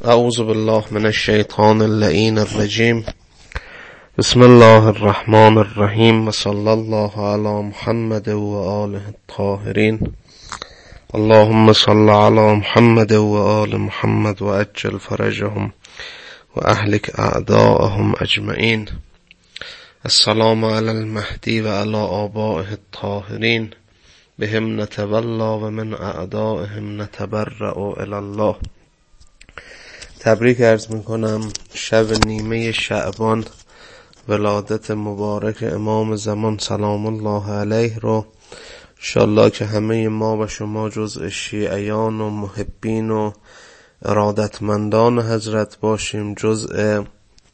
اعوذ بالله من الشیطان اللعین الرجیم. بسم الله الرحمن الرحیم و صلی الله علی محمد و آله الطاهرین. اللهم صل علی محمد و آل محمد و عجل فرجهم و اهلک اعداءهم اجمعین. السلام علی المهدی و علی آبائه الطاهرین. بهم نتولا و من اعدائهم نتبرأ الی الله. تبریک عرض میکنم شب نیمه شعبان، ولادت مبارک امام زمان سلام الله علیه رو انشالله که همه ما و شما جزء شیعیان و محبین و ارادتمندان حضرت باشیم، جزء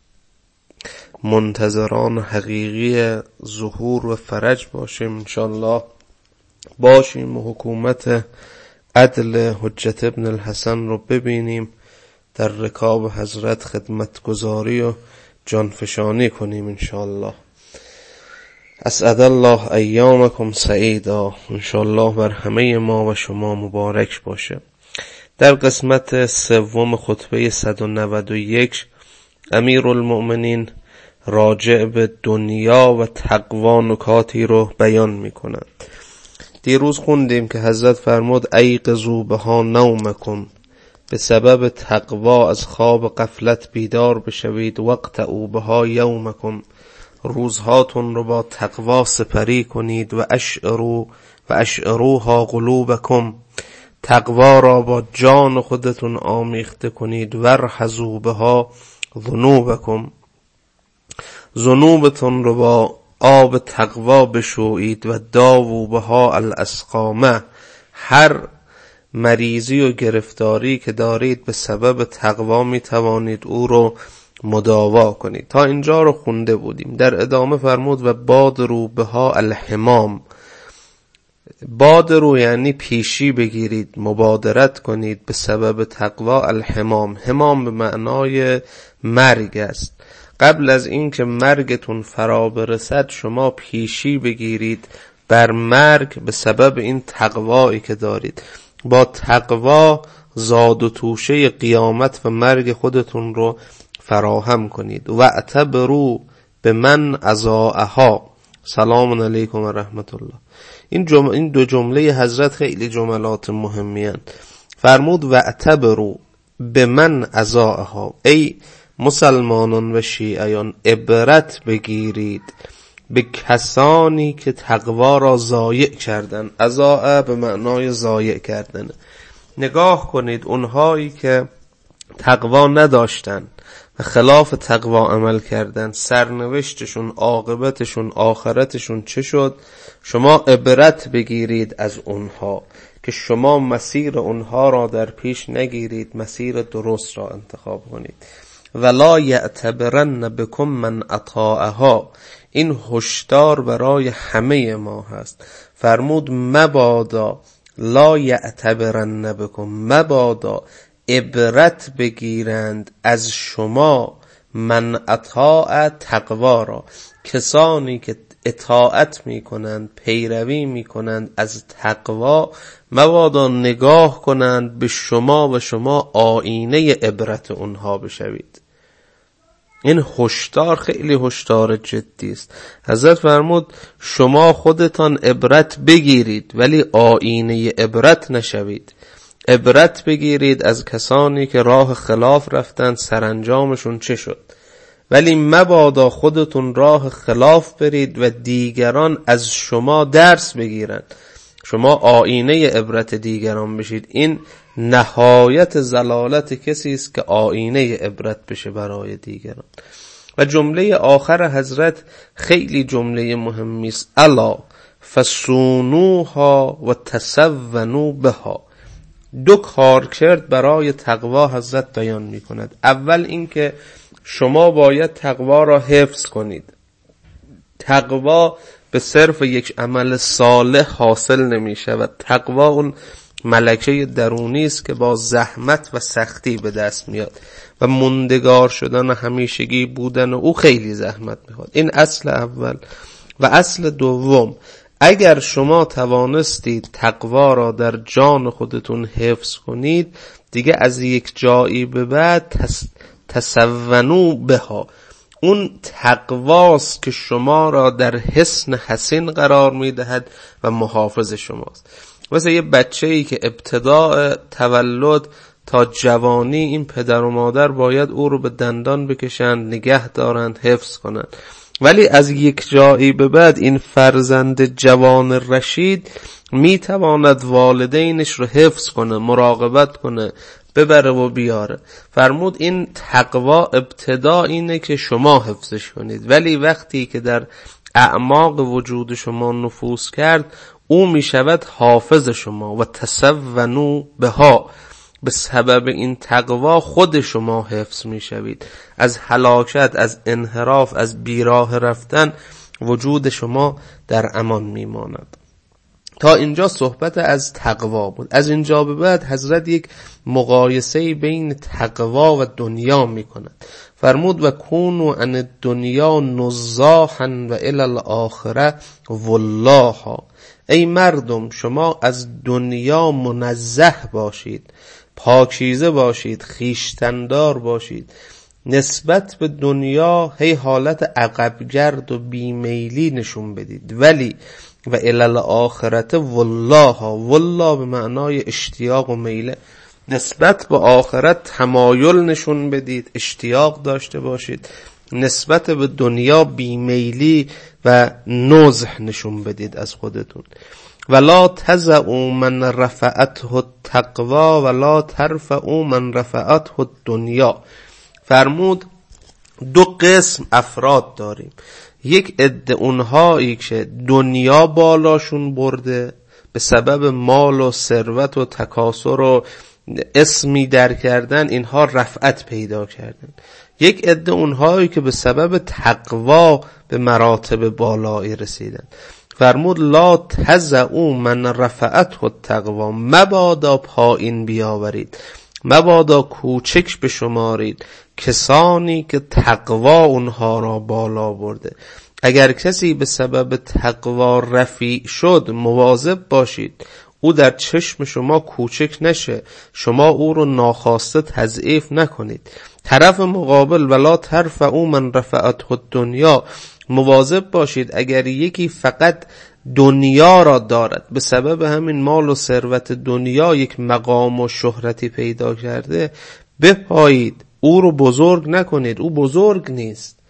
منتظران حقیقی ظهور و فرج باشیم انشالله باشیم و حکومت عدل حجت ابن الحسن رو ببینیم، در رکاب حضرت خدمتگزاری و جانفشانی کنیم انشاءالله. اسعد الله ایامکم سعیدا. انشاءالله بر همه ما و شما مبارک باشه. در قسمت سوم خطبه 191 امیرالمؤمنین راجع به دنیا و تقوا نکاتی رو بیان میکنند. دیروز خوندیم که حضرت فرمود ایقظوا بها نومکم، به سبب تقوا از خواب غفلت بیدار بشوید، واقطعوا بها یومکم، روزهاتون رو با تقوا سپری کنید، و اشعروها قلوبکم، تقوا را با جان خودتون آمیخته کنید، وارحزوا بها ذنوبکم، ذنوبتون رو با آب تقوا بشویید، و داووا بها الاسقامه، هر مریضی و گرفتاری که دارید به سبب تقوا می توانید او رو مداوا کنید. تا اینجا رو خونده بودیم. در ادامه فرمود و بادروا بها الحمام، بادروا یعنی پیشی بگیرید، مبادرت کنید به سبب تقوا. الحمام، حمام به معنای مرگ است. قبل از این که مرگتون فرا برسد شما پیشی بگیرید بر مرگ به سبب این تقوایی که دارید. با تقوا زاد و توشه قیامت و مرگ خودتون رو فراهم کنید. و اعتبروا به من اضاءها، سلام علیکم و رحمت الله. این دو جمله حضرت خیلی جملات مهمی هستند. فرمود و اعتبروا به من اضاءها، ای مسلمانان و شیعیان عبرت بگیرید به کسانی که تقوا را ضایع کردن. اضاء به معنای ضایع کردن. نگاه کنید اونهایی که تقوا نداشتن و خلاف تقوا عمل کردن، سرنوشتشون، عاقبتشون، آخرتشون چه شد؟ شما عبرت بگیرید از اونها که شما مسیر اونها را در پیش نگیرید، مسیر درست را انتخاب کنید. ولا یعتبرن بکم من اطاعها، این هشدار برای همه ما هست. فرمود مبادا، لا یعتبرن بکم، مبادا عبرت بگیرند از شما، من اطاع تقوا را، کسانی که اطاعت میکنند، پیروی میکنند از تقوا، مبادا نگاه کنند به شما و شما آینه عبرت اونها بشوید. این هشدار خیلی هشدار جدی است. حضرت فرمود شما خودتان عبرت بگیرید ولی آینه عبرت نشوید. عبرت بگیرید از کسانی که راه خلاف رفتند، سرانجامشون چه شد، ولی مبادا خودتون راه خلاف برید و دیگران از شما درس بگیرند، شما آینه عبرت دیگران بشید. این نهایت ضلالت کسی است که آینه عبرت بشه برای دیگران. و جمله آخر حضرت خیلی جمله مهمی است. الا فصونوها و تسونوا بها. دو کار کرد برای تقوا حضرت بیان می کند. اول این که شما باید تقوا را حفظ کنید. تقوا به صرف یک عمل صالح حاصل نمی شود. تقوا اون ملکه درونی است که با زحمت و سختی به دست میاد و موندگار شدن و همیشگی بودن او خیلی زحمت میخواد. این اصل اول. و اصل دوم، اگر شما توانستید تقوا را در جان خودتون حفظ کنید، دیگه از یک جایی به بعد تسونوا بها، اون تقواست که شما را در حصن حصین قرار میدهد و محافظ شماست. مثل یه بچه‌ای که ابتداء تولد تا جوانی این پدر و مادر باید او رو به دندان بکشند، نگه دارند، حفظ کنند، ولی از یک جایی به بعد این فرزند جوان رشید میتواند والدینش رو حفظ کنه، مراقبت کنه، ببره و بیاره. فرمود این تقوا ابتدا اینه که شما حفظش کنید، ولی وقتی که در اعماق وجود شما نفوذ کرد، او میشود حافظ شما. و تسونوا بها، به سبب این تقوا خود شما حفظ میشوید از هلاکت، از انحراف، از بیراه رفتن. وجود شما در امان میماند. تا اینجا صحبت از تقوا بود. از اینجا به بعد حضرت یک مقایسه بین تقوا و دنیا میکند. فرمود و کونوا عن الدنیا نزاحا و الی الاخره والله، ای مردم شما از دنیا منزه باشید، پاکیزه باشید، خویشتن‌دار باشید، نسبت به دنیا هی حالت عقبگرد و بیمیلی نشون بدید، ولی و الی الاخرته والله، والله به معنای اشتیاق و میله، نسبت به آخرت تمایل نشون بدید، اشتیاق داشته باشید، نسبت به دنیا بیمیلی و نزح نشون بدید از خودتون. ولا تضعوا من رفعته التقوا ولا ترفعوا من رفعته الدنیا. فرمود دو قسم افراد داریم، یک عده اونهایی که دنیا بالاشون برده به سبب مال و ثروت و تکاثر و اسمی در کردن، اینها رفعت پیدا کردن. یک عده اونهایی که به سبب تقوا به مراتب بالایی رسیدن. فرمود لا تضعوا من رفعته التقوا، مبادا پایین بیاورید، مبادا کوچک بشمارید کسانی که تقوا اونها را بالا برده. اگر کسی به سبب تقوا رفیع شد، مواظب باشید او در چشم شما کوچک نشه، شما او رو ناخواسته تضعیف نکنید. طرف مقابل ولا ترفعوا من رفعته الدنیا، مواظب باشید اگر یکی فقط دنیا را دارد، به سبب همین مال و ثروت دنیا یک مقام و شهرتی پیدا کرده، بپایید، او رو بزرگ نکنید، او بزرگ نیست،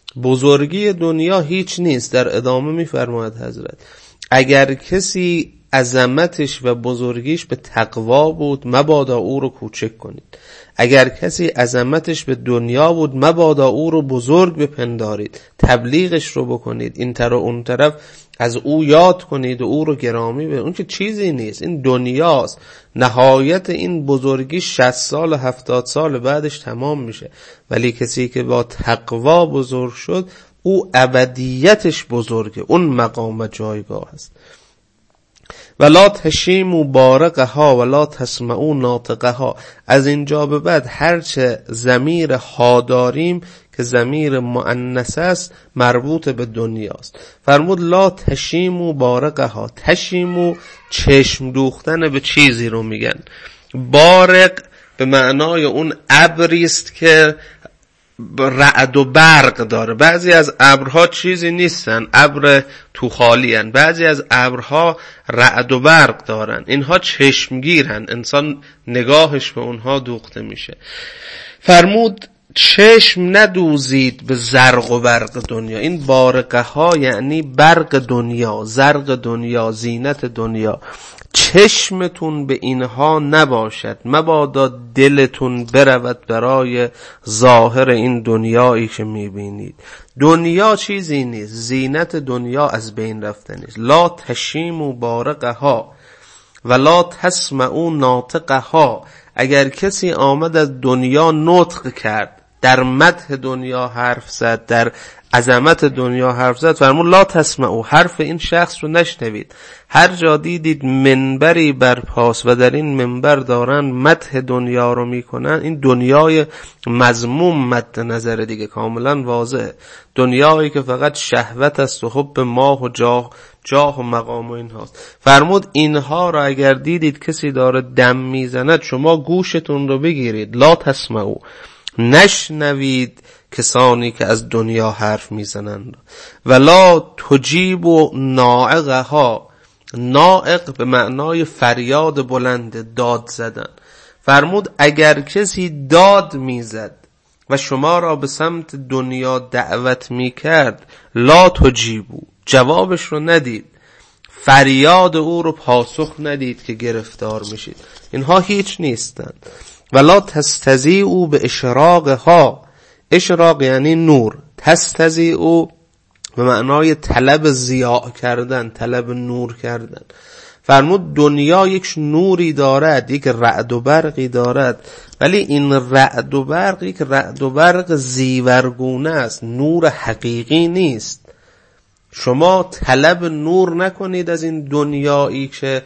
بزرگی دنیا هیچ نیست. در ادامه میفرماید حضرت اگر کسی عظمتش و بزرگیش به تقوا بود، مبادا او رو کوچک کنید. اگر کسی عظمتش به دنیا بود، مبادا او رو بزرگ بپندارید، تبلیغش رو بکنید، این طرف اون طرف از او یاد کنید و او رو گرامی به اون که چیزی نیست، این دنیاست. نهایت این بزرگی 60 سال 70 سال بعدش تمام میشه. ولی کسی که با تقوا بزرگ شد، او ابدیتش بزرگه، اون مقام و جایگاه است. ولا تشیموا بارقها ولا تسمعوا ناطقها. از اینجا به بعد هرچه ضمیر ها داریم که ضمیر مؤنث است، مربوط به دنیاست. فرمود لا تشیموا بارقها، تشیموا چشم دوختن به چیزی رو میگن. بارق به معنای اون ابری است که رعد و برق داره. بعضی از ابرها چیزی نیستن، ابر تو خالی هن. بعضی از ابرها رعد و برق دارن، اینها چشمگیرن، انسان نگاهش به اونها دوخته میشه. فرمود چشم ندوزید به زرق و برق دنیا. این بارقه ها یعنی برق دنیا، زرق دنیا، زینت دنیا. چشمتون به اینها نباشد، مبادا دلتون برود برای ظاهر این دنیایی که میبینید. دنیا چیزی نیست، زینت دنیا از بین رفتنیست. لا تشیموا بارقها ولا تسمعوا ناطقها. اگر کسی آمد از دنیا نطق کرد، در مدح دنیا حرف زد، در عظمت دنیا حرف زد. فرمود لا تسمعوا، حرف این شخص رو نشنوید. هر جا دیدید منبری برپاست و در این منبر دارن مدح دنیا رو میکنن، این دنیای مذموم مد نظر دیگه، کاملا واضحه. دنیایی که فقط شهوت است و حب ماه و جاه و مقام و این هاست. فرمود اینها را اگر دیدید کسی داره دم میزند، شما گوشتون رو بگیرید. لا تسمعوا، نشنوید کسانی که از دنیا حرف میزنند. ولا تجیبوا ناعقها، ناعق به معنای فریاد بلند، داد زدن. فرمود اگر کسی داد میزد و شما را به سمت دنیا دعوت میکرد، لا تجیبوا، جوابش رو ندید، فریاد او رو پاسخ ندید که گرفتار میشید. اینها هیچ نیستند. ولا تستضیعوا به اشراقها، اشراق یعنی نور، تستضیعوا به معنای طلب ضیاء کردن، طلب نور کردن. فرمود دنیا یک نوری دارد، یک رعد و برقی دارد، ولی این رعد و برق یک رعد و برق زیورگونه است، نور حقیقی نیست. شما طلب نور نکنید از این دنیایی که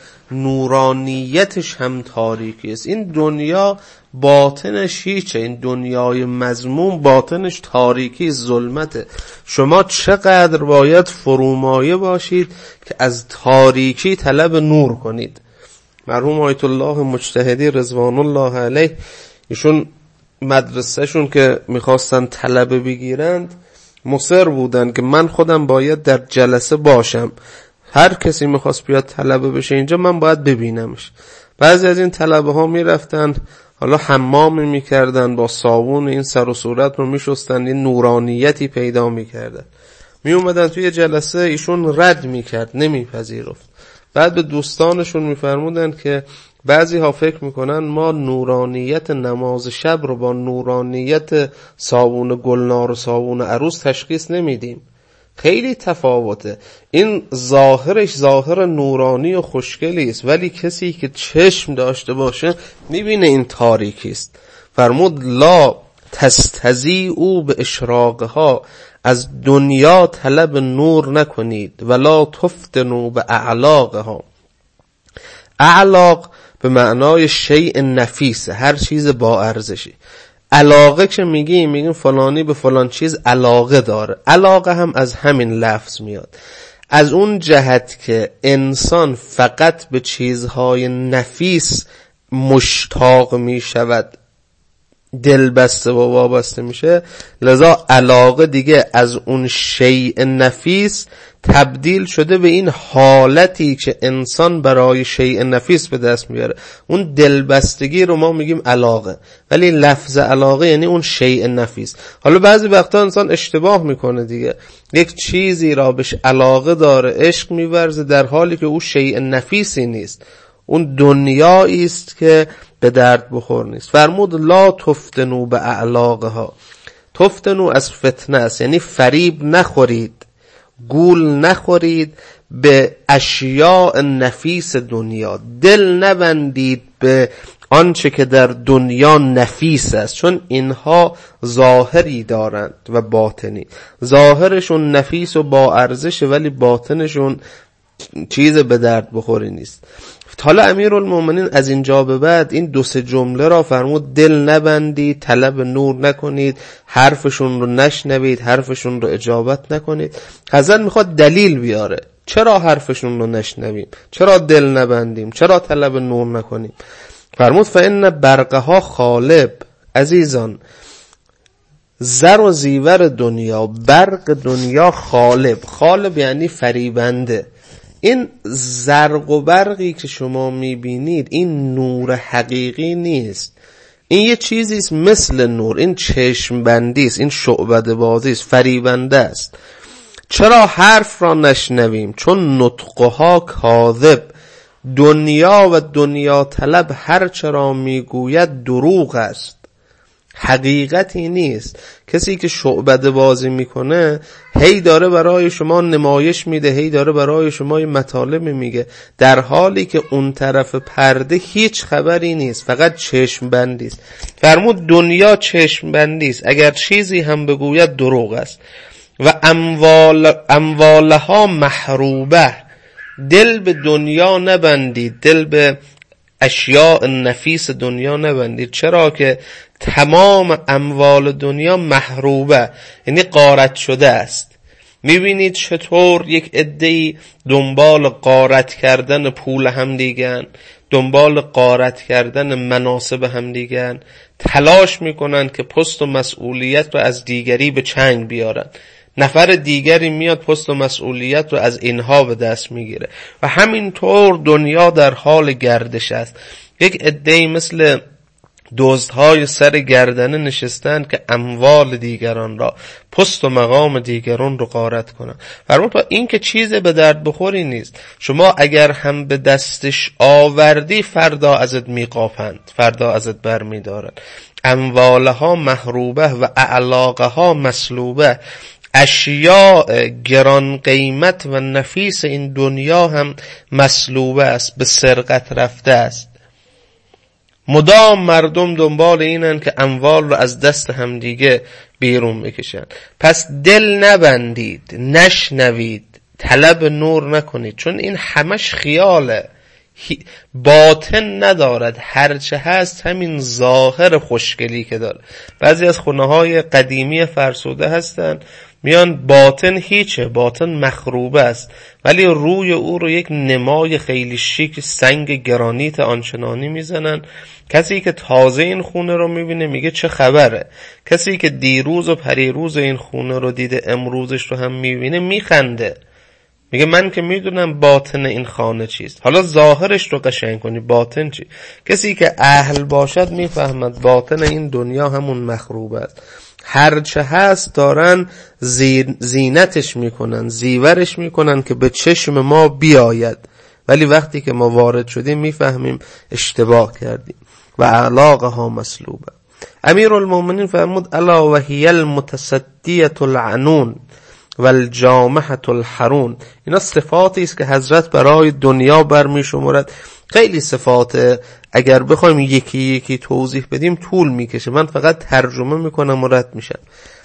نورانیتش هم تاریکی است. این دنیا باطنش هیچه، این دنیای مذموم باطنش تاریکی، ظلمته. شما چقدر باید فرومایه باشید که از تاریکی طلب نور کنید. مرحوم آیت الله مجتهدی رضوان الله علیه، ایشون مدرسه شون که میخواستن طلبه بگیرند مصر بودن که من خودم باید در جلسه باشم، هر کسی میخواست بیاد طلبه بشه اینجا من باید ببینمش. بعضی از این طلبه ها میرفتن حالا حمام میکردن، با صابون این سر و صورت رو میشستن، این نورانیتی پیدا میکردن. میومدن توی جلسه ایشون رد میکرد، نمیپذیرفت. بعد به دوستانشون میفرمودن که بعضی ها فکر میکنن ما نورانیت نماز شب رو با نورانیت صابون گلنار و صابون عروس تشخیص نمیدیم، خیلی تفاوته. این ظاهرش ظاهر نورانی و خوشگلی است، ولی کسی که چشم داشته باشه میبینه این تاریکی است. فرمود لا تستضیعوا به اشراقها، از دنیا طلب نور نکنید. ولا تفتنوا به اعلاقها، اعلاق به معنای شیء نفیس، هر چیز با ارزشی. علاقه که میگیم فلانی به فلان چیز علاقه داره، علاقه هم از همین لفظ میاد، از اون جهت که انسان فقط به چیزهای نفیس مشتاق میشود، دل بسته و وابسته میشه، لذا علاقه دیگه از اون شیء نفیس تبدیل شده به این حالتی که انسان برای شیء نفیس به دست میاره. اون دلبستگی رو ما میگیم علاقه، ولی لفظ علاقه یعنی اون شیء نفیس. حالا بعضی وقتا انسان اشتباه میکنه دیگه، یک چیزی را بهش علاقه داره، عشق میورزه، در حالی که او شیء نفیسی نیست، اون دنیایی است که به درد بخور نیست. فرمود لا تفتنوا به اعلاقها، تفتنوا از فتنه است، یعنی فریب نخورید، گول نخورید به اشیاء نفیس دنیا، دل نبندید به آنچه که در دنیا نفیس است، چون اینها ظاهری دارند و باطنی. ظاهرشون نفیس و با ارزشه، ولی باطنشون چیز به درد بخوری نیست. حالا امیرالمومنین از اینجا به بعد این دو سه جمله را فرمود دل نبندید، طلب نور نکنید، حرفشون رو نشنوید، حرفشون رو اجابت نکنید. حضرت میخواد دلیل بیاره چرا حرفشون رو نشنویم، چرا دل نبندیم، چرا طلب نور نکنیم. فرمود فإن برقها خالب، عزیزان زر و زیور دنیا، برق دنیا خالب، خالب یعنی فریبنده. این زرق و برقی که شما میبینید این نور حقیقی نیست، این یه چیزی است مثل نور، این چشم بندی است، این شعبده بازی است، فریبنده است. چرا حرف را نشنویم؟ چون نطقها کاذب، دنیا و دنیا طلب هر چرا میگوید دروغ است. حقیقتی نیست. کسی که شعبده بازی میکنه هی داره برای شما نمایش میده، هی داره برای شما مطالب میگه، در حالی که اون طرف پرده هیچ خبری نیست، فقط چشم بندی است. فرمود دنیا چشم بندی است، اگر چیزی هم بگوید دروغ است. و اموالها محروبه، دل به دنیا نبندید، دل به اشیاء نفیس دنیا نبندید. چرا که تمام اموال دنیا محروبه، یعنی غارت شده است. میبینید چطور یک عده‌ای دنبال غارت کردن پول هم دیگن، دنبال غارت کردن مناصب هم دیگن، تلاش میکنن که پست و مسئولیت رو از دیگری به چنگ بیارن. نفر دیگری میاد پست و مسئولیت رو از اینها به دست میگیره و همینطور دنیا در حال گردش است. یک عده‌ای مثل دزدهای سر گردنه نشستن که اموال دیگران را، پست و مقام دیگران رو غارت کنن. فرمود این که چیز به درد بخوری نیست. شما اگر هم به دستش آوردی فردا ازت میقاپند، فردا ازت بر میدارن. اموالها محروبه و اعلاقها مسلوبه، اشیاء گران قیمت و نفیس این دنیا هم مسلوبه است، به سرقت رفته است. مدام مردم دنبال اینن که اموال رو از دست همدیگه بیرون بکشن. پس دل نبندید، نشنوید، طلب نور نکنید، چون این همش خیاله، باطن ندارد. هرچه هست همین ظاهر خوشگلی که داره. بعضی از خونه‌های قدیمی فرسوده هستن، میان باطن هیچه، باطن مخروبه است، ولی روی او رو یک نمای خیلی شیک سنگ گرانیت آنچنانی میزنن. کسی که تازه این خونه رو میبینه میگه چه خبره، کسی که دیروز و پریروز این خونه رو دیده امروزش رو هم میبینه میخنده، میگه من که میدونم باطن این خانه چیست، حالا ظاهرش رو قشنگ کنی، باطن چی؟ کسی که اهل باشد میفهمد باطن این دنیا همون مخروبه است. هرچه هست دارن زینتش میکنن، زیورش میکنن که به چشم ما بیاید، ولی وقتی که ما وارد شدیم میفهمیم اشتباه کردیم. و اعلاقها مسلوبه. امیرالمومنین فرمود الا و هی المتصدیه العنون و الجامحه الحرون. اینا صفاتی است که حضرت برای دنیا برمی شمارد. خیلی صفات، اگر بخوایم یکی یکی توضیح بدیم طول میکشه، من فقط ترجمه میکنم و رد میشم.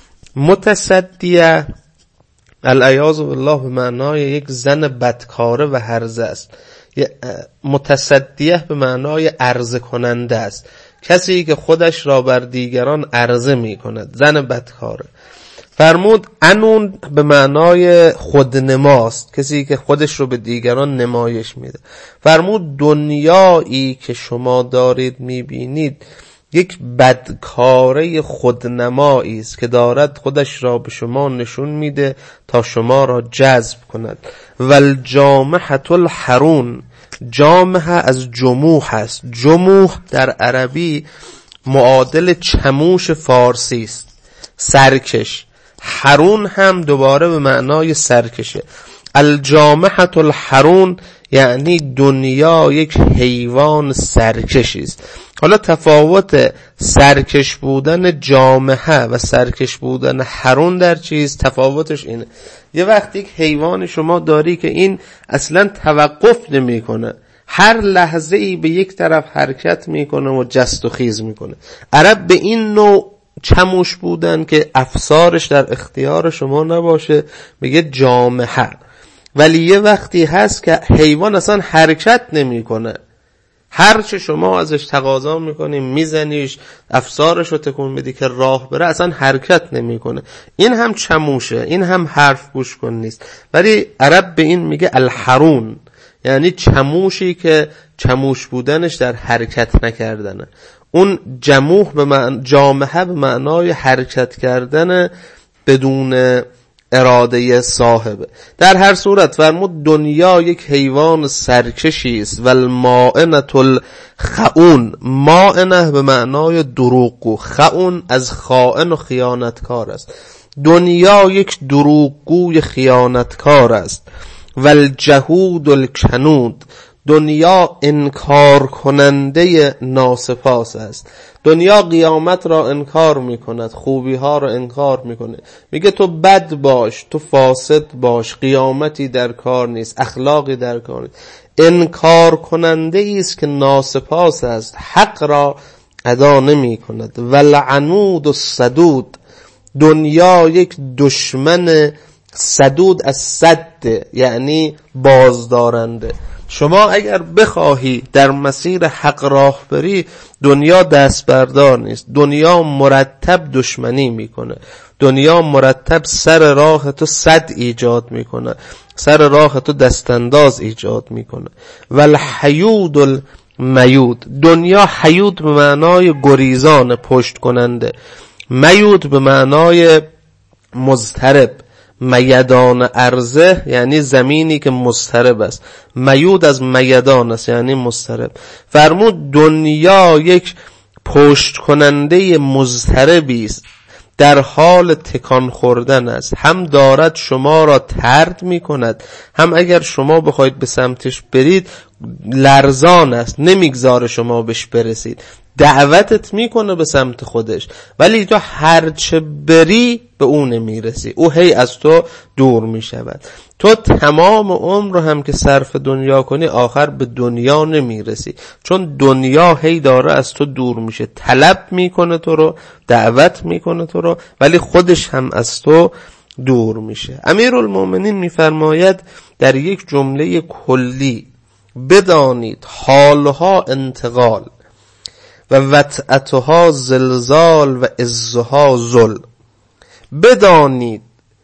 متصدیه العیاذ بالله به معنای یک زن بدکاره و هرزه است. متصدیه به معنای عرضه کننده است، کسی که خودش را بر دیگران عرضه میکند، زن بدکاره. فرمود انون به معنای خودنماست، کسی که خودش رو به دیگران نمایش میده. فرمود دنیایی که شما دارید میبینید یک بدکاره خودنمایی است که دارد خودش را به شما نشون میده تا شما را جذب کند. والجامحة الحرون، جامحه از جموح است. جموح در عربی معادل چموش فارسی است، سرکش. حرون هم دوباره به معنای سرکشه. الجامحة الحرون یعنی دنیا یک حیوان سرکشی است. حالا تفاوت سرکش بودن جامحه و سرکش بودن حرون در چیز؟ تفاوتش اینه، یه وقتی یک حیوان شما داری که این اصلا توقف نمی کنه، هر لحظه ای به یک طرف حرکت میکنه و جست و خیز میکنه. عرب به این نوع چموش بودن که افسارش در اختیار شما نباشه بگه جامحه. ولی یه وقتی هست که حیوان اصلا حرکت نمی کنه، هر چه شما ازش تقاضا میکنی میزنیش، افسارش رو تکون بدی که راه بره، اصلا حرکت نمیکنه. این هم چموشه، این هم حرف گوش کن نیست. ولی عرب به این میگه الحرون، یعنی چموشی که چموش بودنش در حرکت نکردنه. اون جامحه به معنای حرکت کردن بدون اراده صاحبه. در هر صورت فرمود دنیا یک حیوان سرکشی است. والمائنة الخؤون، مائنه به معنای دروغگو، خؤون از خائن و خیانتکار است. دنیا یک دروغگوی خیانتکار است. والجهود الکنود، دنیا انکار کننده ناسپاس است. دنیا قیامت را انکار میکند، خوبی ها را انکار میکنه، میگه تو بد باش، تو فاسد باش، قیامتی در کار نیست، اخلاقی در کار نیست. انکار کننده است که ناسپاس است، حق را ادا نمی کند. ولعنود و صدود، دنیا یک دشمن صدود از صد یعنی بازدارنده. شما اگر بخواهی در مسیر حق راه بری، دنیا دست بردار نیست. دنیا مرتب دشمنی میکنه، دنیا مرتب سر راه تو صد ایجاد میکنه، سر راه تو دستانداز ایجاد میکنه. والحیود المیود، دنیا حیود به معنای گریزان، پشت کننده، میود به معنای مضطرب. میدان ارضه یعنی زمینی که مضطرب است، میود از میدان است یعنی مضطرب. فرمود دنیا یک پشت کننده مضطربی است، در حال تکان خوردن است. هم دارد شما را طرد می کند، هم اگر شما بخواید به سمتش برید لرزان است، نمیگذاره شما بهش برسید، دعوتت میکنه به سمت خودش، ولی تو هرچه بری به اون نمیرسی، او هی از تو دور میشود. تو تمام عمر هم که صرف دنیا کنی، آخر به دنیا نمیرسی، چون دنیا هی داره از تو دور میشه، طلب میکنه تو رو، دعوت میکنه تو رو، ولی خودش هم از تو دور میشه. امیرالمومنین میفرماید در یک جمله کلی: بدانید حالها انتقال و وطأتها زلزال و عزها ذل. بدانید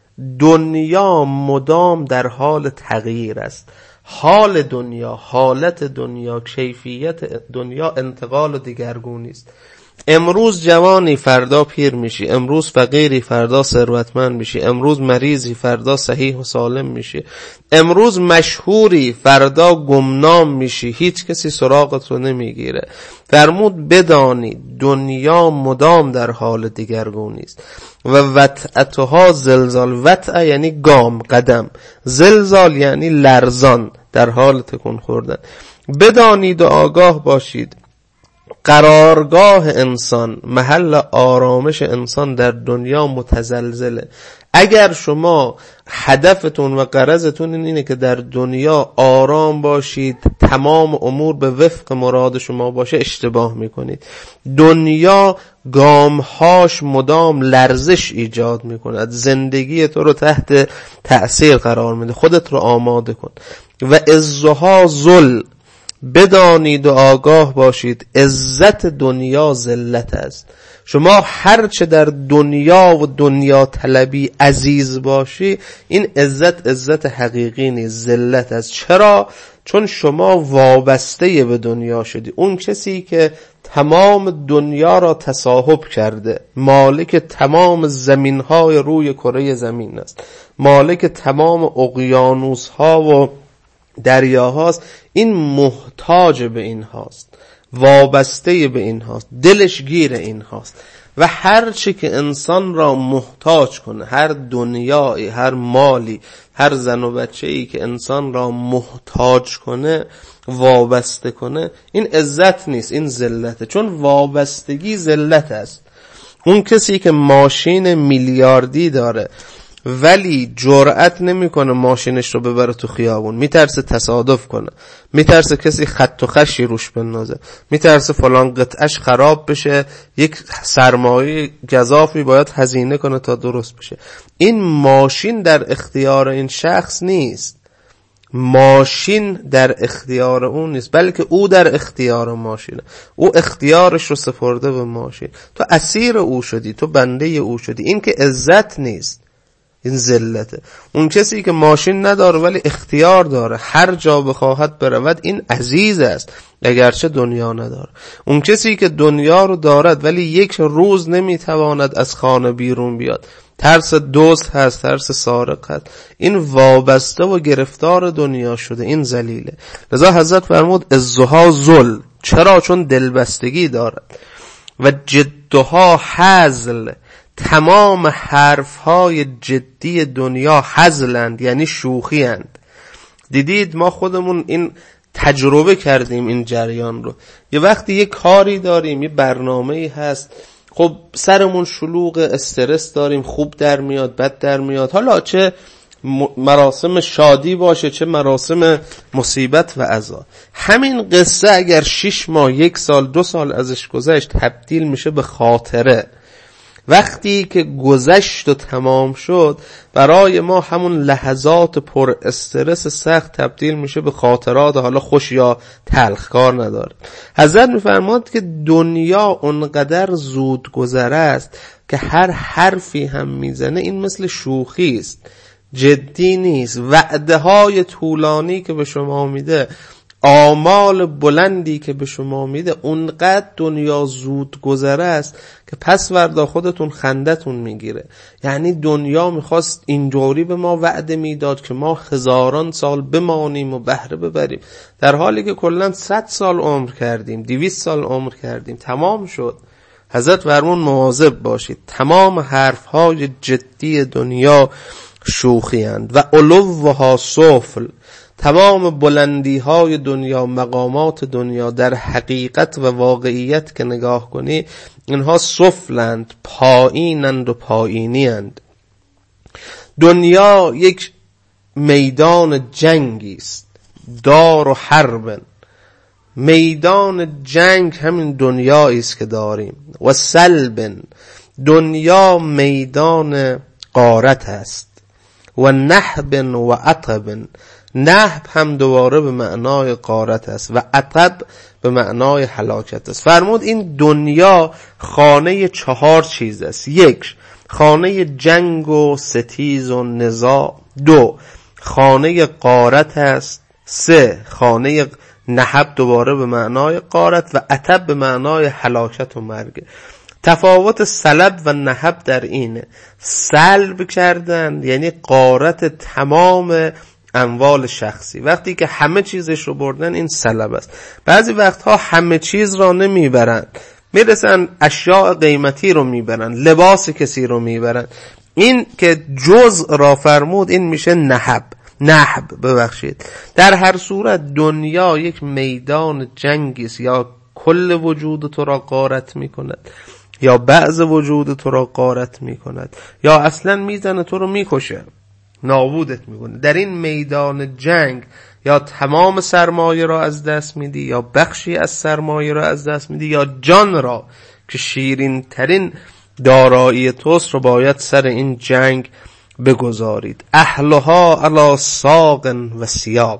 دنیا مدام در حال تغییر است. حال دنیا، حالت دنیا، کیفیت دنیا انتقال و دگرگونی است. امروز جوانی فردا پیر میشی، امروز فقیری فردا ثروتمند میشی، امروز مریضی فردا صحیح و سالم میشی، امروز مشهوری فردا گمنام میشی، هیچ کسی سراغت رو نمیگیره. فرمود بدانی دنیا مدام در حال دگرگونی است. و وطأتها زلزال، وطأ یعنی گام، قدم، زلزال یعنی لرزان، در حال تکون خوردن. بدانید و آگاه باشید قرارگاه انسان، محل آرامش انسان در دنیا متزلزله. اگر شما هدفتون و غرضتون اینه که در دنیا آرام باشید، تمام امور به وفق مراد شما باشه، اشتباه میکنید. دنیا گامهاش مدام لرزش ایجاد میکند، زندگی تو رو تحت تأثیر قرار میده، خودت رو آماده کن. و عزها ذل، بدانید و آگاه باشید عزت دنیا ذلت است. شما هرچه در دنیا و دنیا طلبی عزیز باشی، این عزت حقیقی نیست، ذلت است. چرا؟ چون شما وابسته به دنیا شدی. اون کسی که تمام دنیا را تصاحب کرده، مالک تمام زمین‌های روی کره زمین است، مالک تمام اقیانوس‌ها و دریاهاست، این محتاج به این هاست، وابسته به این هاست، دلش گیر این هاست. و هر چی که انسان را محتاج کنه، هر دنیایی، هر مالی، هر زن و بچه‌ای که انسان را محتاج کنه، وابسته کنه، این عزت نیست، این ذلته. چون وابستگی ذلت است. اون کسی که ماشین میلیاردی داره ولی جرأت نمیکنه ماشینش رو ببره تو خیابون، میترسه تصادف کنه، میترسه کسی خط و خشی روش بندازه، میترسه فلان قطعش خراب بشه، یک سرمایه گزافی باید هزینه کنه تا درست بشه. این ماشین در اختیار این شخص نیست، ماشین در اختیار اون نیست، بلکه او در اختیار ماشینه. او اختیارش رو سپرده به ماشین، تو اسیر او شدی، تو بنده او شدی. این که عزت نیست، این ذلته. اون کسی که ماشین نداره ولی اختیار داره، هر جا بخواهد برود، این عزیز است اگرچه دنیا نداره. اون کسی که دنیا رو دارد ولی یک روز نمیتواند از خانه بیرون بیاد، ترس دزد هست، ترس سارق هست، این وابسته و گرفتار دنیا شده، این ذلیله. لذا حضرت فرمود عزها ذل. چرا؟ چون دلبستگی دارد. و جدها هزل، تمام حرفهای جدی دنیا هزلند، یعنی شوخی اند. دیدید ما خودمون این تجربه کردیم این جریان رو. یه وقتی یه کاری داریم، یه برنامه‌ای هست، خب سرمون شلوغ، استرس داریم، خوب در میاد، بد در میاد، حالا چه مراسم شادی باشه چه مراسم مصیبت و عزا. همین قصه اگر 6 ماه، 1 سال، 2 سال ازش گذشت تبدیل میشه به خاطره. وقتی که گذشت و تمام شد، برای ما همون لحظات پر استرس سخت تبدیل میشه به خاطرات، حالا خوش یا تلخ کار نداره. حضرت میفرماد که دنیا اونقدر زود گذره است که هر حرفی هم میزنه این مثل شوخی است، جدی نیست. وعده های طولانی که به شما میده، آمال بلندی که به شما میده، اونقدر دنیا زود گذره است که پس وردا خودتون خندتون میگیره. یعنی دنیا میخواست اینجوری به ما وعده میداد که ما هزاران سال بمانیم و بهره ببریم، در حالی که کلاً 100 سال عمر کردیم، 200 سال عمر کردیم، تمام شد. حضرت فرمون مواظب باشید، تمام حرفهای جدی دنیا شوخی اند و علوها سفل. تمام بلندی های دنیا، مقامات دنیا در حقیقت و واقعیت که نگاه کنی، اینها سفلند، پایینند و پایینی اند. دنیا یک میدان جنگی است، دار و حرب. میدان جنگ همین دنیایی است که داریم. و سلب، دنیا میدان غارت است. و نحب و عطب، نحب هم دوباره به معنای غارت است و عطب به معنای هلاکت است. فرمود این دنیا خانه 4 چیز است. 1 خانه جنگ و ستیز و نزاع. 2 خانه غارت است. 3 خانه نحب دوباره به معنای غارت و عطب به معنای هلاکت و مرگ. تفاوت سلب و نحب در اینه، سلب کردن یعنی غارت تمام اموال شخصی. وقتی که همه چیزش رو بردن این سلب است. بعضی وقتها همه چیز را نمیبرن، میرسن اشیاء قیمتی رو میبرن، لباس کسی رو میبرن. این که جزء را فرمود این میشه نحب ببخشید. در هر صورت دنیا یک میدان جنگی است، یا کل وجود تو را غارت میکند، یا بعض وجود تو را غارت میکند، یا اصلا میزنه تو رو میکشه، نابودت میکنه. در این میدان جنگ یا تمام سرمایه را از دست میدی، یا بخشی از سرمایه را از دست میدی، یا جان را که شیرین ترین دارایی توست رو باید سر این جنگ بگذارید. اهلها علی ساق و سیاق.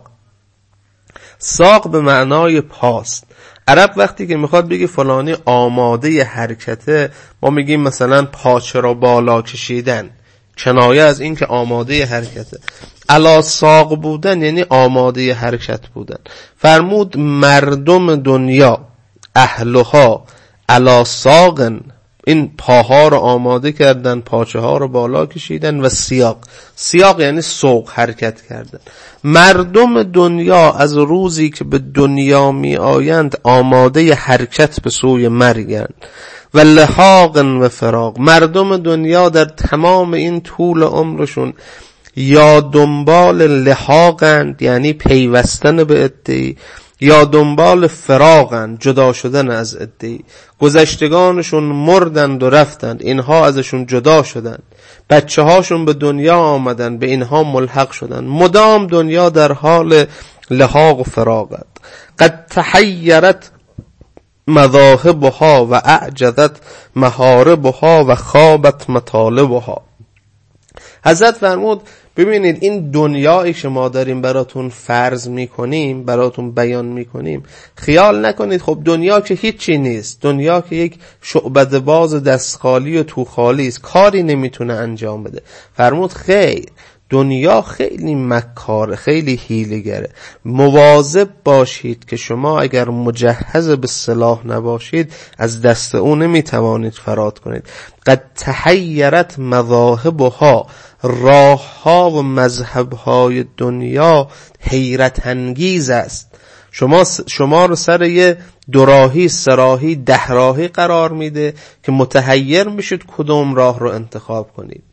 ساق به معنای پاست. عرب وقتی که میخواد بگه فلانی آماده حرکته، ما میگیم مثلا پاچه را بالا کشیدن، کنایه از این که آماده حرکته. علی ساق بودن یعنی آماده حرکت بودن. فرمود مردم دنیا، اهلها علی ساق، این پاها رو آماده کردن، پاچه ها رو بالا کشیدن. و سیاق یعنی سوق، حرکت کردن. مردم دنیا از روزی که به دنیا می آیند آماده حرکت به سوی مرگند. و لحاق و فراق، مردم دنیا در تمام این طول عمرشون یا دنبال لحاقند یعنی پیوستن به عده‌ای، یا دنبال فراقند جدا شدن از عده‌ای. گذشتگانشون مردند و رفتند، اینها ازشون جدا شدند. بچه هاشون به دنیا آمدن، به اینها ملحق شدند. مدام دنیا در حال لحاق و فراقت. قد تحیرت مذاهبها و اعجزت محاربها و خابت مطالبها. حضرت فرمود ببینید این دنیایی که ما داریم براتون فرض میکنیم، براتون بیان میکنیم، خیال نکنید خب دنیا که هیچی نیست، دنیا که یک شعبده باز دست خالی و تو خالی است، کاری نمیتونه انجام بده. فرمود خیر، دنیا خیلی مکاره، خیلی حیله‌گره. مواظب باشید که شما اگر مجهز به سلاح نباشید از دست او نمیتوانید فرار کنید. قد تحیرت مذاهبها، راهها و مذهبهای دنیا حیرت انگیز است. شما رو سر یه دوراهی، سراهی، 10 راهی قرار میده که متحیر میشید کدوم راه رو انتخاب کنید.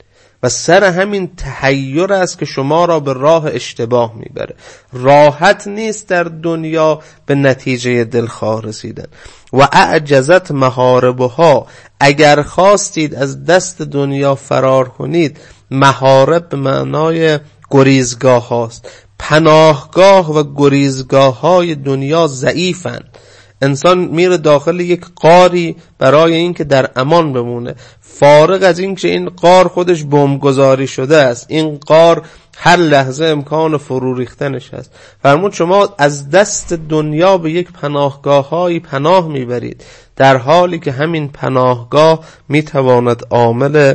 و سر همین تحیر است که شما را به راه اشتباه میبره. راحت نیست در دنیا به نتیجه دلخواه رسیدن. و اعجزت محاربها، اگر خواستید از دست دنیا فرار کنید، محارب به معنای گریزگاه هاست. پناهگاه و گریزگاه های دنیا ضعیفند. انسان میره داخل یک غاری برای اینکه در امان بمونه، فارغ از اینکه این غار خودش بمبگذاری شده است. این غار هر لحظه امکان فرو ریختنش هست. فرمود شما از دست دنیا به یک پناهگاه‌هایی پناه میبرید، در حالی که همین پناهگاه میتواند عامل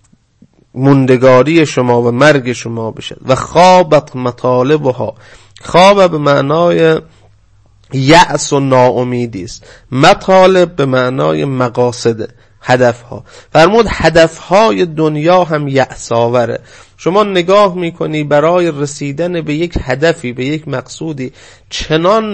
موندگاری شما و مرگ شما بشه. و خوابت مطالبها، خواب به معنای یأس و ناامیدی است، مطالب به معنای مقاصد، هدفها. فرمود هدفهای دنیا هم یأس آوره. شما نگاه میکنی برای رسیدن به یک هدفی، به یک مقصودی، چنان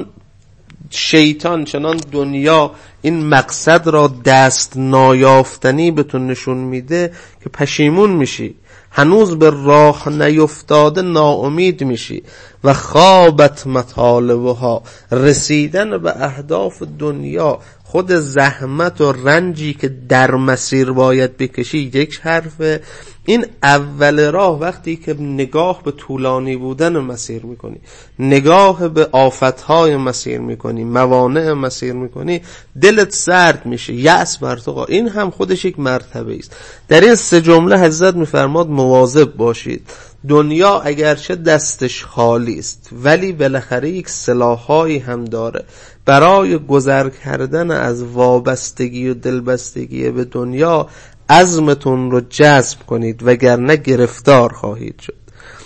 شیطان، چنان دنیا این مقصد را دست نایافتنی بهتون نشون میده که پشیمون میشی، هنوز به راه نیفتاده ناامید میشی. و خوابت مطالبها، رسیدن به اهداف دنیا، خود زحمت و رنجی که در مسیر باید بکشی یک حرفه. این اول راه، وقتی که نگاه به طولانی بودن مسیر میکنی، نگاه به آفتهای مسیر میکنی، موانع مسیر میکنی، دلت سرد میشه، یأس بر تو. این هم خودش یک مرتبه است. در این سه جمله حضرت میفرماد مواظب باشید. دنیا اگرچه دستش خالی است، ولی بالاخره یک سلاحایی هم داره برای گذر کردن از وابستگی و دلبستگی به دنیا. عزمتون رو جذب کنید وگرنه گرفتار خواهید شد.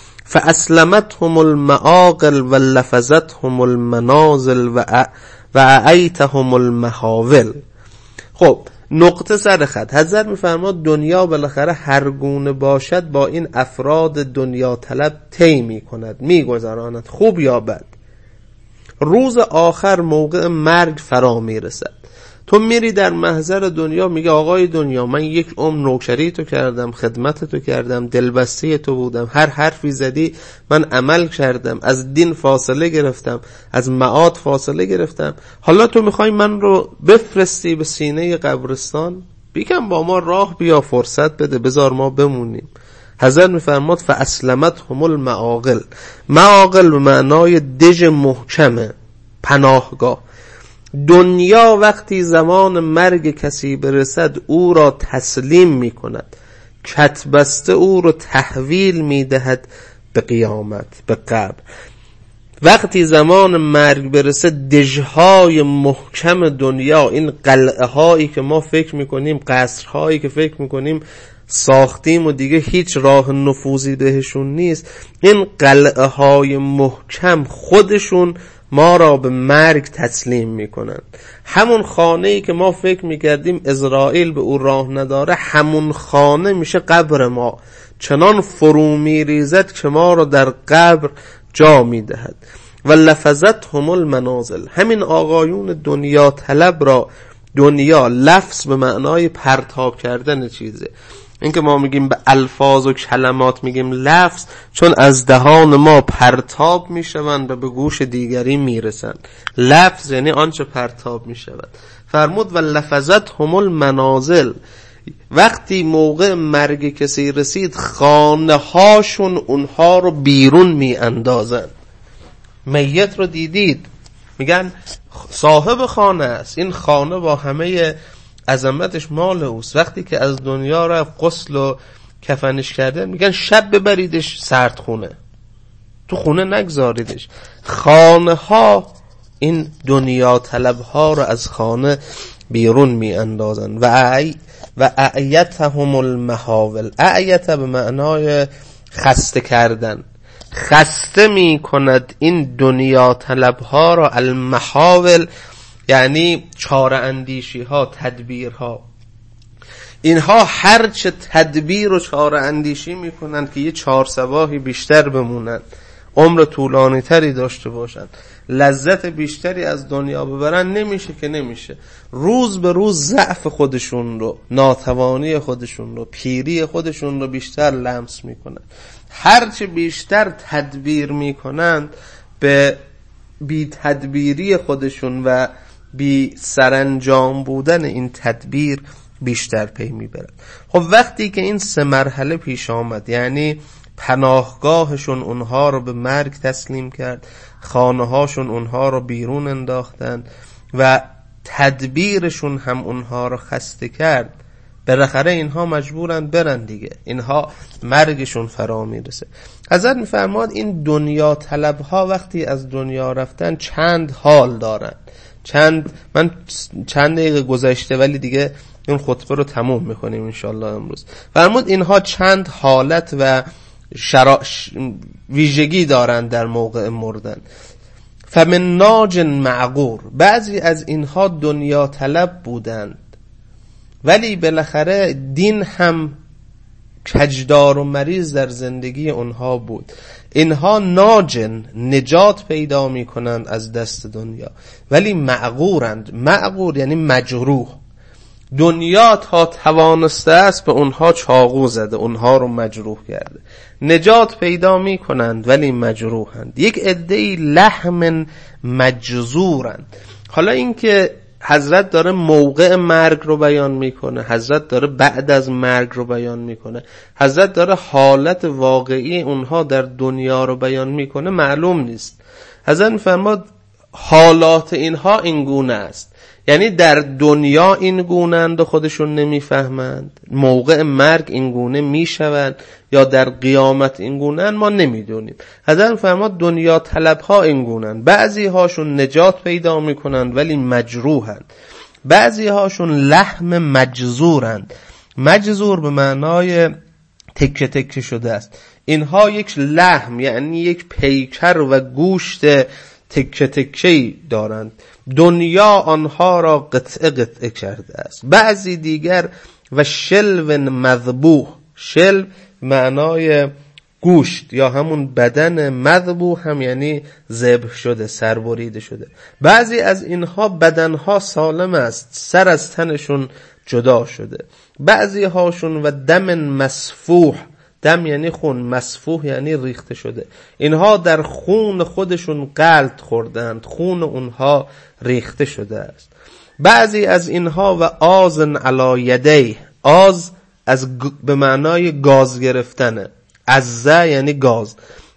فاسلمتهم المعاقل و لفظتهم المنازل و اعیتهم المحاول. خب نقطه سر خط حضرت میفرماد دنیا بالاخره هر گونه باشد با این افراد دنیا طلب طی میکند، میگذراند، خوب یا بد. روز آخر موقع مرگ فرا میرسد. تو میری در محضر دنیا، میگه آقای دنیا من یک عمر نوکری تو کردم، خدمت تو کردم، دلبسته تو بودم، هر حرفی زدی من عمل کردم، از دین فاصله گرفتم، از معاد فاصله گرفتم، حالا تو میخوای من رو بفرستی به سینه قبرستان؟ بیکن با ما راه بیا، فرصت بده، بذار ما بمونیم. حضرت میفرماد فاسلمتهم المعاقل. معاقل به معنای دژ محکمه، پناهگاه. دنیا وقتی زمان مرگ کسی برسد او را تسلیم می کند، کتبسته او را تحویل می دهد به قیامت، به قبر. وقتی زمان مرگ برسه دژهای محکم دنیا، این قلعه هایی که ما فکر می کنیم، قصرهایی که فکر می کنیم ساختیم و دیگه هیچ راه نفوذی بهشون نیست، این قلعه های محکم خودشون ما را به مرگ تسلیم میکنن. همون خانه‌ای که ما فکر میکردیم اسرائیل به او راه نداره، همون خانه میشه قبر ما، چنان فرو میریزد که ما را در قبر جا میدهد. و لفظتهم المنازل. همین آقایون دنیا طلب را، دنیا لفظ به معنای پرتاب کردن چیزه. این که ما میگیم به الفاظ و کلمات میگیم لفظ، چون از دهان ما پرتاب میشوند و به گوش دیگری میرسند. لفظ یعنی آنچه پرتاب میشود. فرمود و لفظتهم المنازل. وقتی موقع مرگ کسی رسید خانه هاشون اونها رو بیرون میاندازن. میت رو دیدید، میگن صاحب خانه است، این خانه با همه عظمتش مال اوست. وقتی که از دنیا رفت غسل و کفنش کرده، میگن شب ببریدش سردخونه، تو خونه نگذاریدش. خانه ها این دنیا طلب ها رو از خانه بیرون می اندازن. و اعیتهم المحاول. اعیت به معنای خسته کردن، خسته می کند این دنیا طلب ها را. المحاول یعنی چاره اندیشی ها، تدبیر ها. اینها هرچه تدبیر و چاره اندیشی میکنن که یه چهار سواحی بیشتر بمونن، عمر طولانی تری داشته باشن، لذت بیشتری از دنیا ببرن، نمیشه که نمیشه. روز به روز ضعف خودشون رو، ناتوانی خودشون رو، پیری خودشون رو بیشتر لمس میکنن. هرچه بیشتر تدبیر میکنن به بی تدبیری خودشون و بی سرانجام بودن این تدبیر بیشتر پی میبرن. خب وقتی که این 3 مرحله پیش آمد، یعنی پناهگاهشون اونها رو به مرگ تسلیم کرد، خانه هاشون اونها رو بیرون انداختن و تدبیرشون هم اونها رو خسته کرد، بالاخره اینها مجبورن برن دیگه، اینها مرگشون فرا میرسه. حضرت میفرماد این دنیا طلب ها وقتی از دنیا رفتن چند حال دارن. من چند دقیقه گذشته ولی دیگه این خطبه رو تموم میکنیم انشالله امروز. فرمود اینها چند حالت و ویژگی دارن در موقع مردن. فمن ناج معقور، بعضی از اینها دنیا طلب بودند ولی بالاخره دین هم کجدار و مریض در زندگی اونها بود. اینها ناجن، نجات پیدا می کنند از دست دنیا، ولی معقورند. معقور یعنی مجروح. دنیا تا توانسته است به اونها چاقو زده، اونها رو مجروح کرده. نجات پیدا می کنند ولی مجروحند. یک عده‌ای لحم مجزورند. حالا این که حضرت داره موقع مرگ رو بیان میکنه، حضرت داره بعد از مرگ رو بیان میکنه، حضرت داره حالت واقعی اونها در دنیا رو بیان میکنه، معلوم نیست. حضرت میفرماد حالات اینها این گونه است، یعنی در دنیا این گونه اند و خودشون نمیفهمند، موقع مرگ این گونه میشوند یا در قیامت این گونه اند، ما نمیدونیم. حضرت میفرماد دنیا طلب ها این گونه اند، بعضی هاشون نجات پیدا میکنند ولی مجروحند، بعضی هاشون لحم مجزورند. مجزور به معنای تکه تکه شده است. اینها یک لحم یعنی یک پیکر و گوشت تکه تکه‌ای دارند. دنیا آنها را قطعه قطعه کرده است. بعضی دیگر و شلو مذبوح، شلو معنای گوشت یا همون بدن، مذبوح هم یعنی ذبح شده، سربریده شده. بعضی از اینها بدنها سالم است، سر از تنشون جدا شده. بعضی هاشون و دم مسفوح، دم یعنی خون، مسفوح یعنی ریخته شده. اینها در خون خودشون غلط خوردند، خون اونها ریخته شده است. بعضی از اینها و آزن علی یدیه، آز به معنای گاز گرفتنه، عزه یعنی گاز.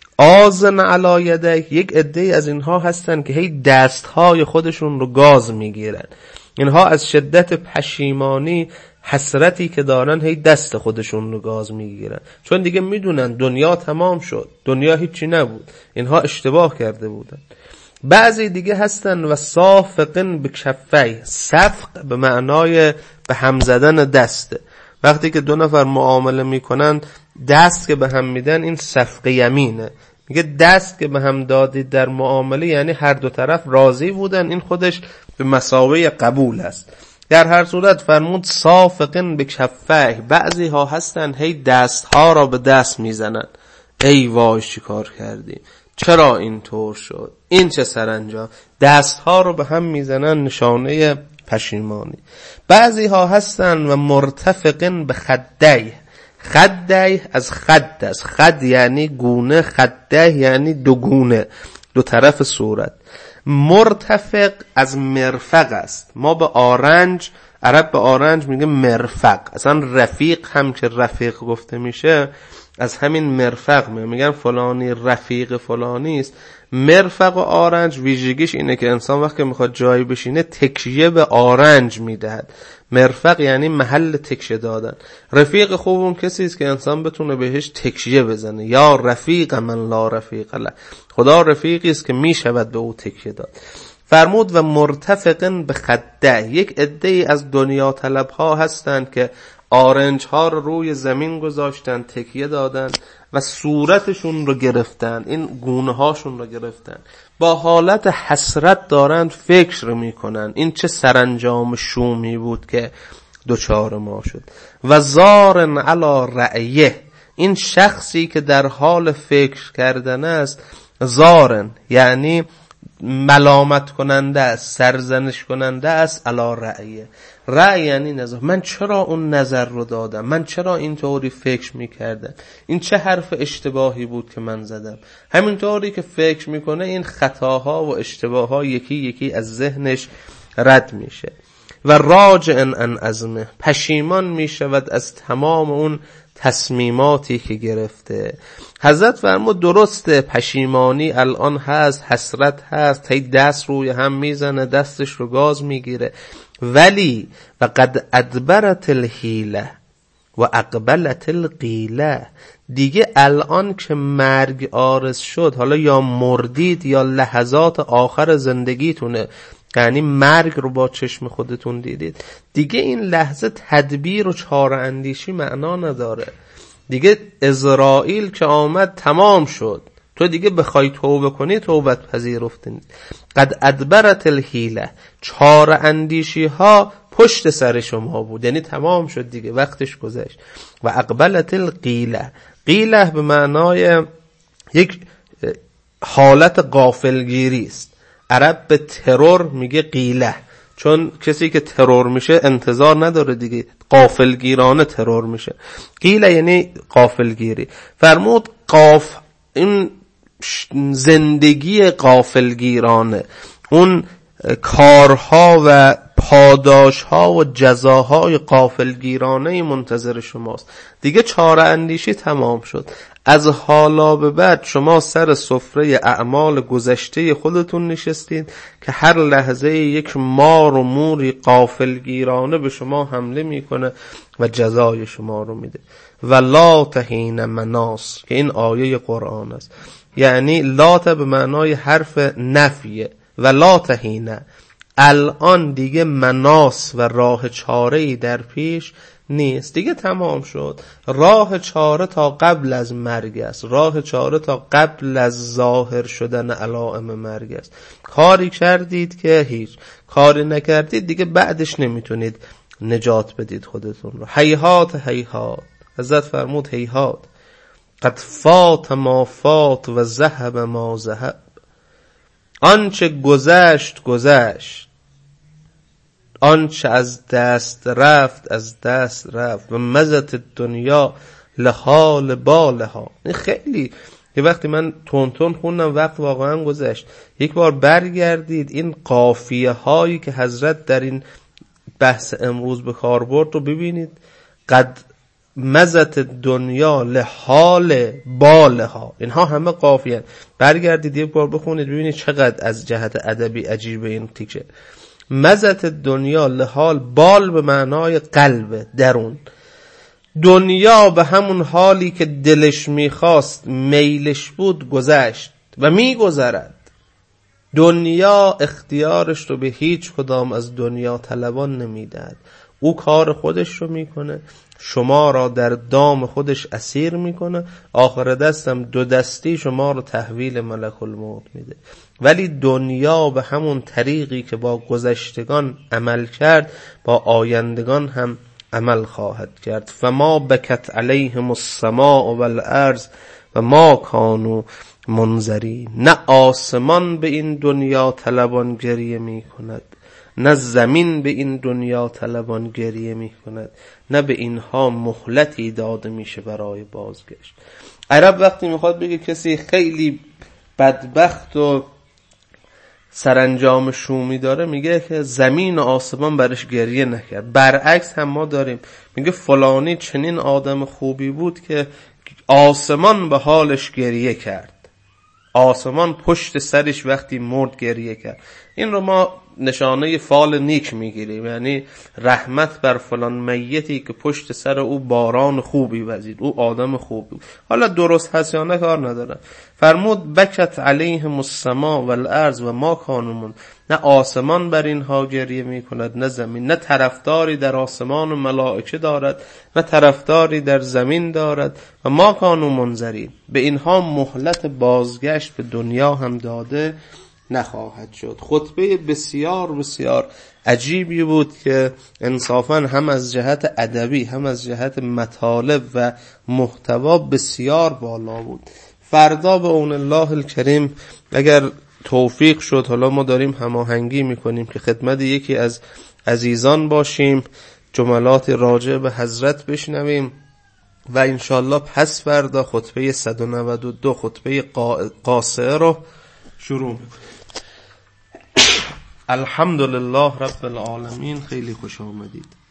آزن علی یدیه، یک عده‌ای از اینها هستن که هی دستهای خودشون رو گاز میگیرن. اینها از شدت پشیمانی، حسرتی که دارن، هی دست خودشون رو گاز میگیرن، چون دیگه میدونن دنیا تمام شد، دنیا هیچی نبود، اینها اشتباه کرده بودن. بعضی دیگه هستن و صافقن به کفی، صفق به معنای به هم زدن دسته. وقتی که دو نفر معامله میکنن دست که به هم میدن این صفق یمینه. میگه دست که به هم دادید در معامله یعنی هر دو طرف راضی بودن، این خودش به مثابه قبول است. در هر صورت فرمود صافقن به کفه، بعضی ها هستن هی دست ها را به دست میزنن، ای وای چی کار کردیم، چرا این طور شد، این چه سرانجام، دست ها رو به هم میزنن، نشانه پشیمانی. بعضی ها هستن و مرتفقن به خده، خده از خد است، خد یعنی گونه، خده یعنی دو گونه، دو طرف صورت. مرتفق از مرفق است. ما به آرنج، عرب به آرنج میگه مرفق، اصلا رفیق هم که رفیق گفته میشه از همین مرفق میگن فلانی رفیق فلانی است. مرفق و آرنج ویژگیش اینه که انسان وقتی میخواد جایی بشینه تکیه به آرنج میدهد. مرفق یعنی محل تکیه دادن. رفیق خوب اون کسی است که انسان بتونه بهش تکیه بزنه. یا رفیق من لا رفیق له، خدا رفیقی است که میشود به او تکیه داد. فرمود و مرتفقن به خده، یک عده‌ای از دنیا طلب ها هستند که آرنج ها رو روی زمین گذاشتن، تکیه دادن و صورتشون رو گرفتن، این گونه هاشون رو گرفتن، با حالت حسرت دارند فکر میکنن این چه سرانجام شومی بود که دوچار ما شد. و زارن علی رأیه، این شخصی که در حال فکر کردن است زارن یعنی ملامت کننده است، سرزنش کننده است، علی رأیه. رأی یعنی نظر. من چرا اون نظر رو دادم؟ من چرا اینطوری فکر میکردم؟ این چه حرف اشتباهی بود که من زدم؟ همینطوری که فکر میکنه این خطاها و اشتباهها یکی یکی از ذهنش رد میشه. و راجع عن عزمه، پشیمان میشود از تمام اون تصمیماتی که گرفته. حضرت فرمود درسته پشیمانی الان هست، حسرت هست، هی دست روی هم میزنه، دستش رو گاز میگیره، ولی و قد ادبرت الحیله و اقبلت القیله، دیگه الان که مرگ عارض شد، حالا یا مردید یا لحظات آخر زندگیتونه، یعنی مرگ رو با چشم خودتون دیدید، دیگه این لحظه تدبیر و چاره اندیشی معنا نداره. دیگه عزرائیل که آمد تمام شد، تو دیگه بخوای توبه کنی توبت پذیرفتنی. قد ادبرت الحیله، چاره اندیشی ها پشت سر شما بود، یعنی تمام شد دیگه، وقتش گذشت. و اقبلت القیله، قیله به معنای یک حالت غافلگیری است. عرب به ترور میگه قیله، چون کسی که ترور میشه انتظار نداره دیگه، غافلگیرانه ترور میشه. قیله یعنی غافلگیری. فرمود این زندگی غافلگیرانه، اون کارها و پاداشها و جزاهای غافلگیرانه منتظر شماست. دیگه چاره اندیشی تمام شد. از حالا به بعد شما سر سفره اعمال گذشته خودتون نشستید که هر لحظه یک مار و موری غافلگیرانه به شما حمله میکنه و جزای شما رو میده. و لا تهین مناس، که این آیه قرآن است، یعنی لات به معنای حرف نفیه. و لا تهینه، الان دیگه مناس و راه چاره‌ای در پیش نیست، دیگه تمام شد. راه چاره تا قبل از مرگ است، راه چاره تا قبل از ظاهر شدن علائم مرگ است. کاری کردید که هیچ، کاری نکردید دیگه بعدش نمیتونید نجات بدید خودتون رو. هیهات هیهات، حضرت فرمود هیهات، قد فات ما فات و ذهب ما ذهب، آنچه گذشت گذشت، آنچه از دست رفت از دست رفت. و مزت دنیا لحال بالها. این خیلی یه وقتی من تون خوندم وقت واقعا گذشت. یک بار برگردید این قافیه هایی که حضرت در این بحث امروز به کار برد رو ببینید. قد مزت دنیا لحال بالها، اینها همه قافیه. برگردید یک بار بخونید ببینید چقدر از جهت ادبی عجیبه این تیکه. مزت دنیا لحال، بال به معنای قلب، درون. دنیا به همون حالی که دلش میخواست میلش بود گذشت و میگذرد. دنیا اختیارش رو به هیچ کدام از دنیا طلبان نمیدهد. او کار خودش رو میکنه، شما را در دام خودش اسیر میکنه، آخر دستم دو دستی شما رو تحویل ملک الموت میده. ولی دنیا به همون طریقی که با گذشتگان عمل کرد با آیندگان هم عمل خواهد کرد. فما بکت علیهم السماء والارض و ما کانوا منذرین. نه آسمان به این دنیا طلبان گریه می کند، نه زمین به این دنیا طلبان گریه می کند، نه به اینها مهلتی داده میشه برای بازگشت. عرب وقتی میخواد بگه کسی خیلی بدبخت و سرانجام شومی داره میگه که زمین و آسمان برش گریه نکرد. برعکس هم ما داریم، میگه فلانی چنین آدم خوبی بود که آسمان به حالش گریه کرد، آسمان پشت سرش وقتی مرد گریه کرد. این رو ما نشانه فال نیک میگیریم، یعنی رحمت بر فلان میتی که پشت سر او باران خوبی وزید، او آدم خوبی. حالا درست هست یا نه کار نداره. فرمود بکت علیهم السماء والارض و ما کانوا، نه آسمان بر اینها گریه میکند نه زمین، نه طرفداری در آسمان و ملائکه دارد نه طرفداری در زمین دارد. و ما کانوا منذرین، به اینها مهلت بازگشت به دنیا هم داده نخواهد شد. خطبه بسیار بسیار عجیبی بود که انصافا هم از جهت ادبی هم از جهت مطالب و محتوا بسیار بالا بود. فردا به اون الله الکریم اگر توفیق شد، حالا ما داریم هماهنگی میکنیم که خدمت یکی از عزیزان باشیم، جملات راجع به حضرت بشنویم و انشالله پس فردا خطبه 192 خطبه قاصره رو شروع میکنیم. الحمدلله رب العالمین. خیلی خوش آمدید.